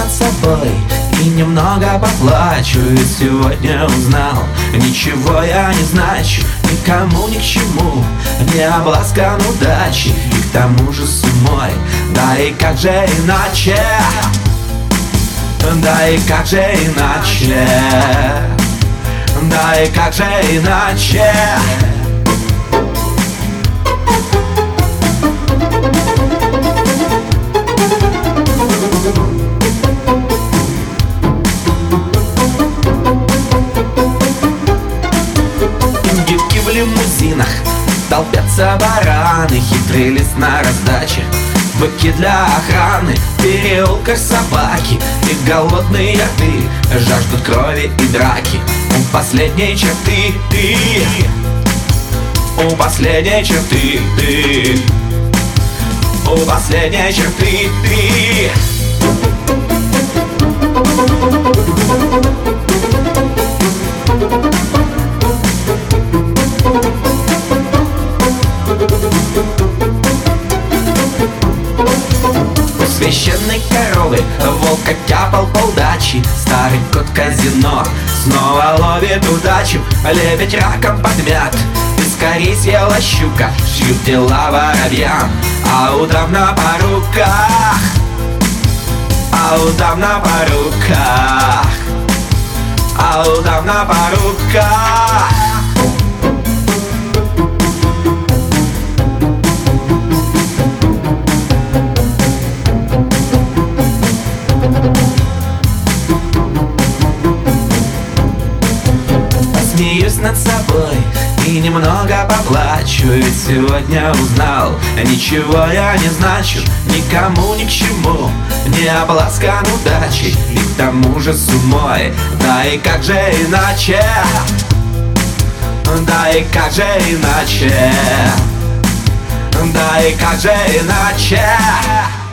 над собой и немного поплачу. Ведь сегодня узнал, ничего я не значу, никому ни к чему, не обласкан удачи, и к тому же с умой. Да и как же иначе? Да и как же иначе? Да и как же иначе? Индюки в лимузинах, толпятся бараны, хитрый лис на раздаче, быки для охраны, в переулках собаки и голодные рты жаждут крови и драки. У последней черты ты, у последней черты ты, у последней черты ты. У священной коровы волк оттяпал полдачи, старый кот казино снова ловит удачу, лебедь раком подмят, из кори съела щука, шьют дела воробьям, а удав на поруках, а удав на поруках, а удав на поруках. Смеюсь над собой и немного поплачу, ведь сегодня узнал, ничего я не значу, никому ни к чему, не обласкан удачи, и к тому же с умой. Да и как же иначе? Да и как же иначе? Да и как же иначе?